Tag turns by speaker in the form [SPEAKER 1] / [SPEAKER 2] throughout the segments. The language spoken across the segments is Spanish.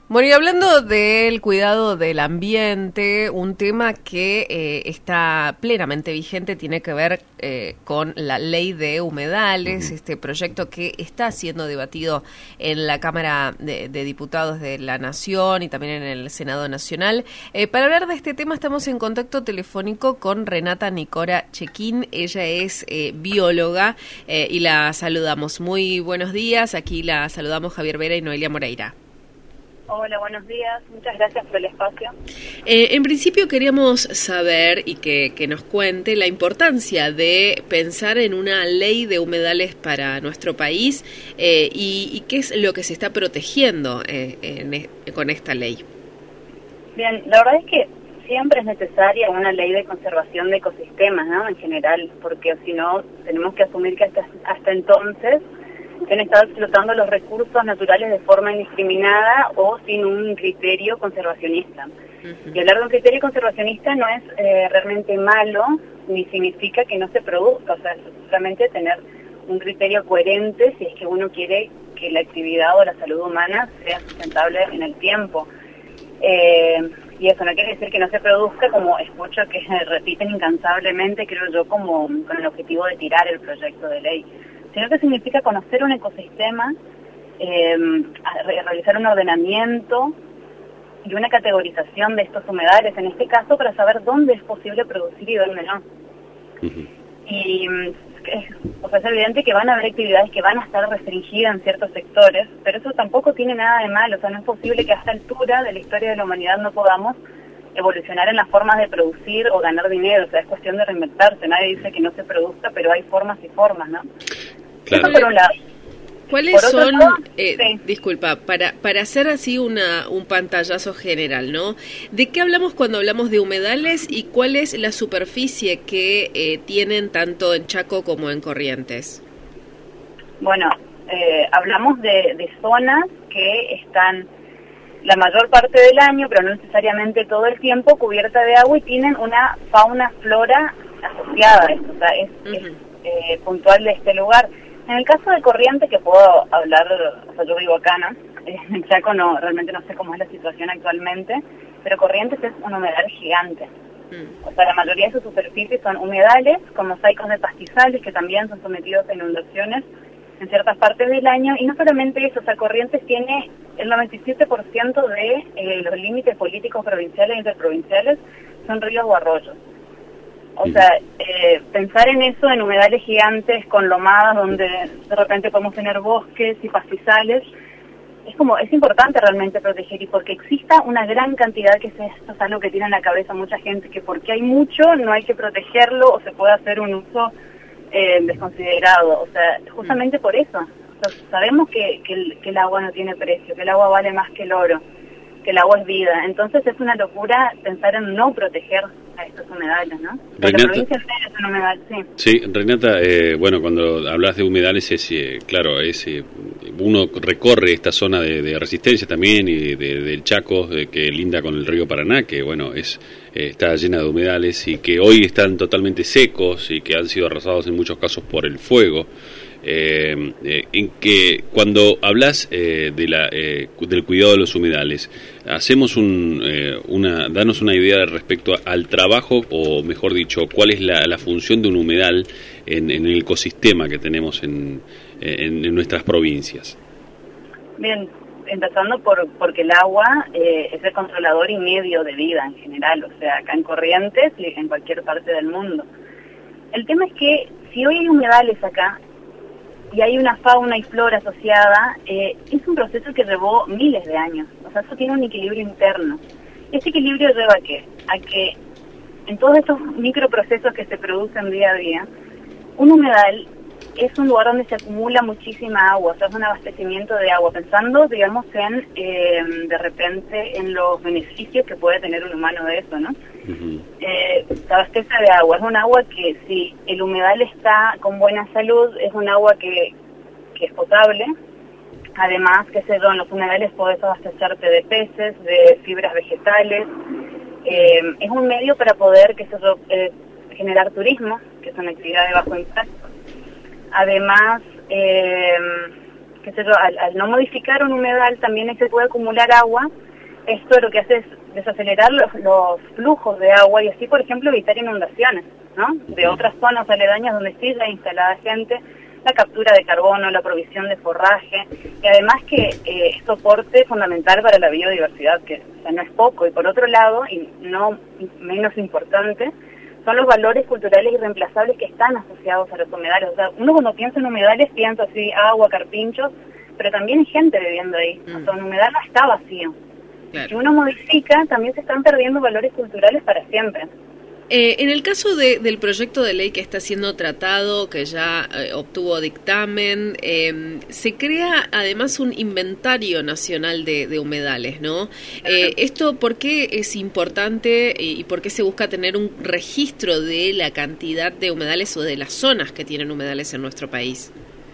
[SPEAKER 1] Bueno, y hablando del cuidado del ambiente, un tema que está plenamente vigente tiene que ver con la ley de humedales, este proyecto que está siendo debatido en la Cámara de Diputados de la Nación y también en el Senado Nacional. Para hablar de este tema estamos en contacto telefónico con Renata Nicora Chequín. Ella es bióloga y la saludamos. Muy buenos días. Aquí la saludamos Javier Vera y Noelia Moreira.
[SPEAKER 2] Hola, buenos días. Muchas gracias por el espacio.
[SPEAKER 1] En principio queríamos saber y que nos cuente la importancia de pensar en una ley de humedales para nuestro país y qué es lo que se está protegiendo con esta ley.
[SPEAKER 2] Bien, la verdad es que siempre es necesaria una ley de conservación de ecosistemas, ¿no? En general, porque si no tenemos que asumir que hasta entonces se han estado explotando los recursos naturales de forma indiscriminada o sin un criterio conservacionista. Y hablar de un criterio conservacionista no es realmente malo, ni significa que no se produzca, o sea, es solamente tener un criterio coherente si es que uno quiere que la actividad o la salud humana sea sustentable en el tiempo. Y eso no quiere decir que no se produzca, como escucho que repiten incansablemente, creo yo, como con el objetivo de tirar el proyecto de ley, sino que significa conocer un ecosistema, realizar un ordenamiento y una categorización de estos humedales, en este caso para saber dónde es posible producir y dónde no. Y es evidente que van a haber actividades que van a estar restringidas en ciertos sectores, pero eso tampoco tiene nada de malo, o sea, no es posible que a esta altura de la historia de la humanidad no podamos evolucionar en las formas de producir o ganar dinero, o sea, es cuestión de reinventarse, nadie dice que no se produzca, pero hay formas y formas, ¿no?
[SPEAKER 1] Claro.
[SPEAKER 2] Eso por un lado.
[SPEAKER 1] ¿Cuáles son,
[SPEAKER 2] sí.
[SPEAKER 1] disculpa, para hacer así un pantallazo general, ¿no? ¿De qué hablamos cuando hablamos de humedales y cuál es la superficie que tienen tanto en Chaco como en Corrientes?
[SPEAKER 2] Bueno, hablamos de zonas que están la mayor parte del año, pero no necesariamente todo el tiempo, cubierta de agua y tienen una fauna, flora asociada a esto, o sea, es puntual de este lugar. En el caso de Corrientes, que puedo hablar, o sea, yo vivo acá, ¿no? En Chaco no, realmente no sé cómo es la situación actualmente, pero Corrientes es un humedal gigante. O sea, la mayoría de sus superficies son humedales, con mosaicos de pastizales que también son sometidos a inundaciones en ciertas partes del año, y no solamente eso, o sea, Corrientes tiene el 97% de los límites políticos provinciales e interprovinciales son ríos o arroyos. O sea, pensar en eso, en humedales gigantes con lomadas donde de repente podemos tener bosques y pastizales, es importante realmente proteger, y porque exista una gran cantidad, que esto es algo que tiene en la cabeza mucha gente, que porque hay mucho no hay que protegerlo o se puede hacer un uso desconsiderado, o sea, justamente por eso. O sea, sabemos que el agua no tiene precio, que el agua vale más que el oro, que el agua es vida, entonces es una locura pensar en no proteger a estos humedales, ¿no?
[SPEAKER 3] Renata,
[SPEAKER 2] la provincia entera es un humedal, sí.
[SPEAKER 3] Sí, Renata, bueno, cuando hablas de humedales claro, uno recorre esta zona de Resistencia también y del Chaco, que linda con el río Paraná, que bueno, está llena de humedales y que hoy están totalmente secos y que han sido arrasados en muchos casos por el fuego. En que cuando hablas del cuidado de los humedales, hacemos danos una idea respecto al trabajo, o mejor dicho, cuál es la función de un humedal en el ecosistema que tenemos en nuestras provincias.
[SPEAKER 2] Bien, empezando porque el agua es el controlador y medio de vida en general, o sea, acá en Corrientes y en cualquier parte del mundo. El tema es que si hoy hay humedales acá y hay una fauna y flora asociada, es un proceso que llevó miles de años. O sea, eso tiene un equilibrio interno. Ese equilibrio lleva ¿a qué? A que en todos estos microprocesos que se producen día a día, un humedal es un lugar donde se acumula muchísima agua, o sea, es un abastecimiento de agua, pensando, digamos, de repente en los beneficios que puede tener un humano de eso, ¿no? Se abastece de agua, es un agua que si el humedal está con buena salud, es un agua que es potable. Además, qué sé yo, en los humedales podés abastecerte de peces, de fibras vegetales. Es un medio para poder, qué sé yo, generar turismo, que es una actividad de bajo impacto. Además, qué sé yo, al no modificar un humedal también se puede acumular agua. Esto lo que hace es desacelerar los flujos de agua y así, por ejemplo, evitar inundaciones, ¿no? De otras zonas aledañas donde sí ya instalada gente, la captura de carbono, la provisión de forraje, y además que es soporte fundamental para la biodiversidad, que o sea, no es poco. Y por otro lado, y no menos importante, son los valores culturales irreemplazables que están asociados a los humedales. O sea, uno cuando piensa en humedales piensa así, agua, carpinchos, pero también hay gente viviendo ahí. O sea, un humedal no está vacío. Claro. Si uno modifica, también se están perdiendo valores culturales para siempre.
[SPEAKER 1] En el caso del proyecto de ley que está siendo tratado, que ya obtuvo dictamen, se crea además un inventario nacional de humedales, ¿no? ¿Esto por qué es importante y por qué se busca tener un registro de la cantidad de humedales o de las zonas que tienen humedales en nuestro país?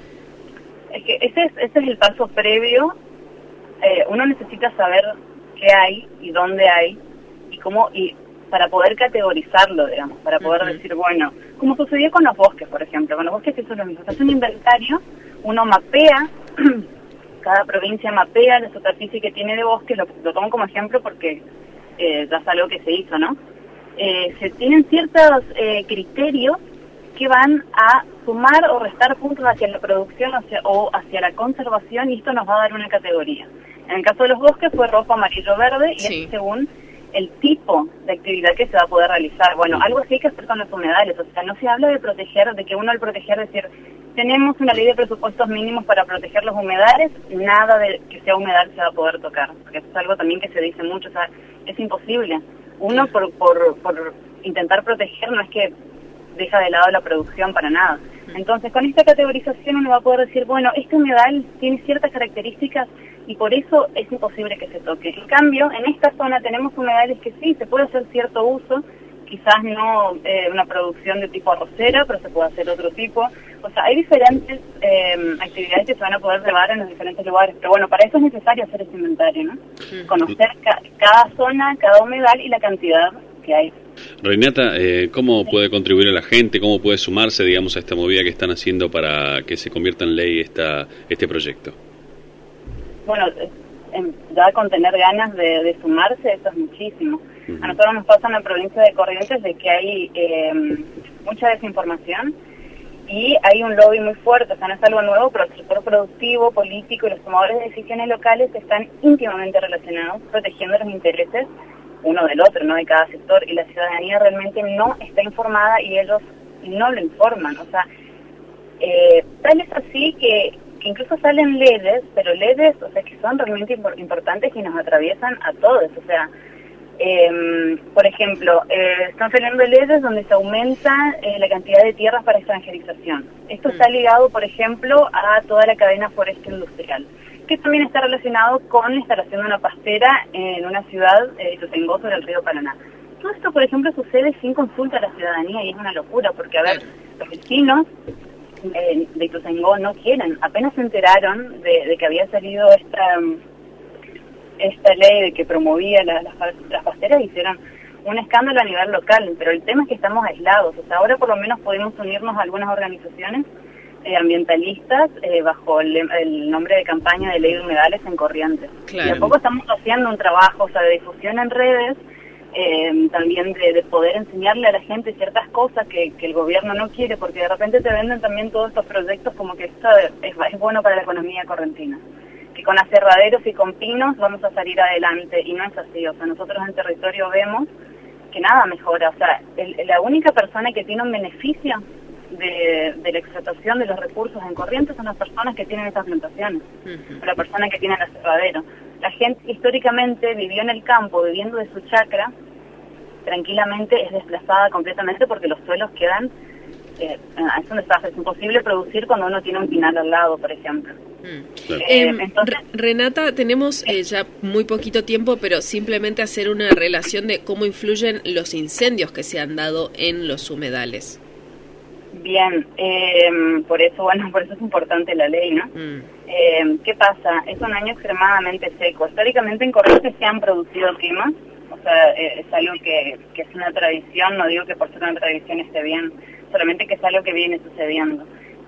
[SPEAKER 2] Es que ese es el paso previo. Uno necesita saber qué hay y dónde hay y cómo... para poder categorizarlo, digamos, para poder decir, bueno, como sucedió con los bosques, por ejemplo. Con los bosques eso es lo mismo. Se hace un inventario, uno mapea, cada provincia mapea la superficie que tiene de bosque, lo tomo como ejemplo porque ya es algo que se hizo, ¿no? Se tienen ciertos criterios que van a sumar o restar puntos hacia la producción o hacia la conservación, y esto nos va a dar una categoría. En el caso de los bosques fue rojo, amarillo, verde, y sí, es según el tipo de actividad que se va a poder realizar. Bueno, algo así hay que hacer con los humedales. O sea, no se habla de proteger, de que uno al proteger decir, tenemos una ley de presupuestos mínimos para proteger los humedales, nada de que sea humedal se va a poder tocar, porque eso es algo también que se dice mucho. O sea, es imposible. Uno por intentar proteger no es que deja de lado la producción para nada. Entonces, con esta categorización uno va a poder decir, bueno, este humedal tiene ciertas características y por eso es imposible que se toque. En cambio, en esta zona tenemos humedales que sí, se puede hacer cierto uso, quizás no una producción de tipo arrocera, pero se puede hacer otro tipo. O sea, hay diferentes actividades que se van a poder llevar en los diferentes lugares. Pero bueno, para eso es necesario hacer ese inventario, ¿no? Conocer cada zona, cada humedal y la cantidad que hay.
[SPEAKER 3] Renata, ¿cómo puede contribuir a la gente? ¿Cómo puede sumarse, digamos, a esta movida que están haciendo para que se convierta en ley este proyecto?
[SPEAKER 2] Bueno, ya con tener ganas de sumarse, eso es muchísimo. A nosotros nos pasa en la provincia de Corrientes de que hay mucha desinformación y hay un lobby muy fuerte. O sea, no es algo nuevo, pero el sector productivo, político y los tomadores de decisiones locales están íntimamente relacionados, protegiendo los intereses uno del otro, no de cada sector, y la ciudadanía realmente no está informada y ellos no lo informan. O sea, tal es así que incluso salen leyes, pero leyes, o sea, que son realmente importantes y nos atraviesan a todos. O sea, por ejemplo, están saliendo leyes donde se aumenta la cantidad de tierras para extranjerización. Esto está ligado, por ejemplo, a toda la cadena forestal industrial, que también está relacionado con la instalación de una pastera en una ciudad de Ituzaingó sobre el río Paraná. Todo esto, por ejemplo, sucede sin consulta a la ciudadanía y es una locura, porque, a ver, los vecinos de Ituzaingó no quieren, apenas se enteraron de que había salido esta ley de que promovía las pasteras, hicieron un escándalo a nivel local, pero el tema es que estamos aislados. O sea, ahora por lo menos podemos unirnos a algunas organizaciones ambientalistas bajo el nombre de campaña de ley de humedales en Corrientes. Claro. Y a poco estamos haciendo un trabajo, o sea, de difusión en redes, también de poder enseñarle a la gente ciertas cosas que el gobierno no quiere, porque de repente te venden también todos estos proyectos como que esto es bueno para la economía correntina, que con aserraderos y con pinos vamos a salir adelante, y no es así. O sea, nosotros en territorio vemos que nada mejora. O sea, la única persona que tiene un beneficio de la explotación de los recursos en Corrientes son las personas que tienen esas plantaciones, la persona que tiene el aserradero. La gente históricamente vivió en el campo, viviendo de su chacra, tranquilamente es desplazada completamente porque los suelos quedan, es un desastre, es imposible producir cuando uno tiene un pinar al lado, por ejemplo.
[SPEAKER 1] Entonces, Renata, tenemos ya muy poquito tiempo, pero simplemente hacer una relación de cómo influyen los incendios que se han dado en los humedales.
[SPEAKER 2] Bien, por eso es importante la ley, ¿no? ¿Qué pasa? Es un año extremadamente seco. Históricamente en Corrientes se han producido quemas, o sea, es algo que es una tradición, no digo que por ser una tradición esté bien, solamente que es algo que viene sucediendo.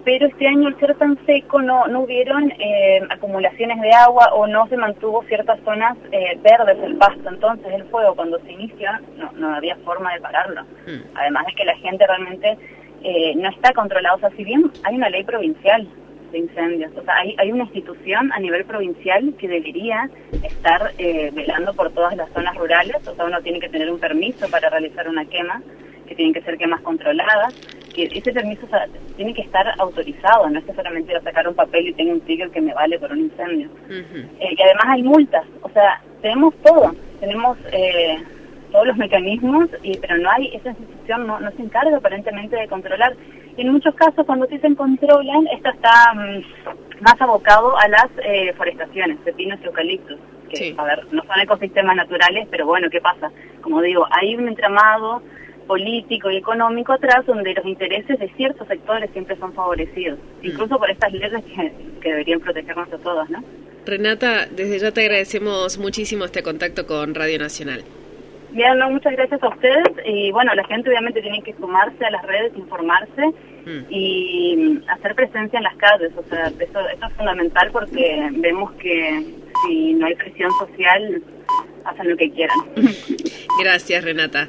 [SPEAKER 2] pero este año al ser tan seco no hubieron acumulaciones de agua o no se mantuvo ciertas zonas verdes el pasto. Entonces el fuego cuando se inicia no había forma de pararlo. Además de que la gente realmente no está controlada. O sea, si bien hay una ley provincial de incendios, o sea, hay una institución a nivel provincial que debería estar velando por todas las zonas rurales. O sea, uno tiene que tener un permiso para realizar una quema, que tienen que ser quemas controladas, que ese permiso tiene que estar autorizado, no es que solamente yo sacar un papel y tengo un ticket que me vale por un incendio. Y además hay multas, o sea, tenemos todo, tenemos todos los mecanismos, pero no hay, esa institución no se encarga aparentemente de controlar. Y en muchos casos cuando sí se controlan, esto está más abocado a las forestaciones de pinos y eucaliptos, que sí, a ver, no son ecosistemas naturales, pero bueno, ¿qué pasa? Como digo, hay un entramado político y económico atrás donde los intereses de ciertos sectores siempre son favorecidos, incluso por estas leyes que deberían protegernos a todos, ¿no?
[SPEAKER 1] Renata, desde ya te agradecemos muchísimo este contacto con Radio Nacional.
[SPEAKER 2] Bien, no, muchas gracias a ustedes, y bueno, la gente obviamente tiene que sumarse a las redes, informarse y hacer presencia en las calles. O sea, eso es fundamental porque vemos que si no hay presión social, hacen lo que quieran.
[SPEAKER 1] Gracias, Renata.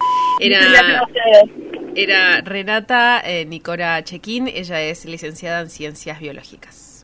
[SPEAKER 1] Era Renata Nicora Chequín, ella es licenciada en Ciencias Biológicas.